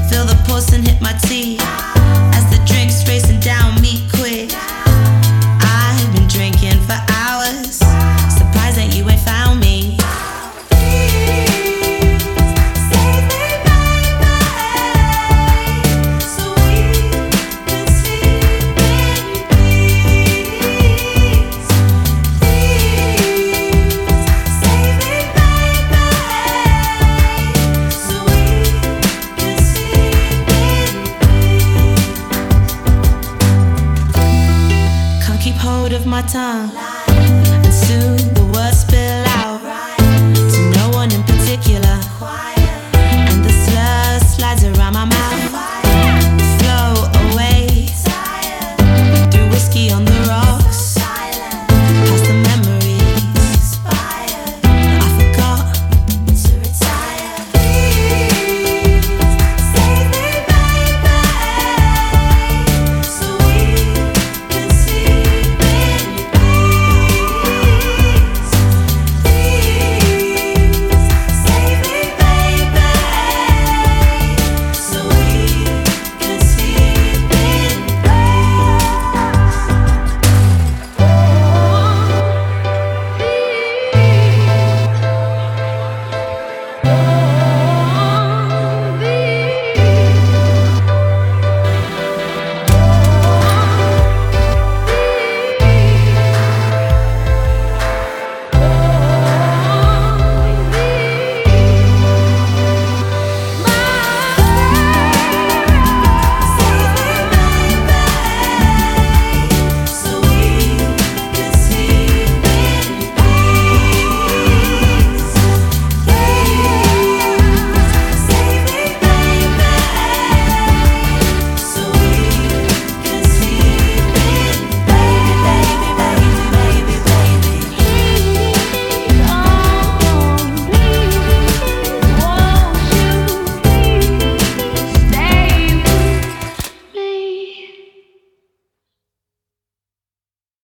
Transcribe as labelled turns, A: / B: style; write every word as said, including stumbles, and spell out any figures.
A: Feel the pulse and hit my teeth as the drink's racing down me quick. I've been drinking for hours, surprised that you ain't found me. Keep hold of my tongue.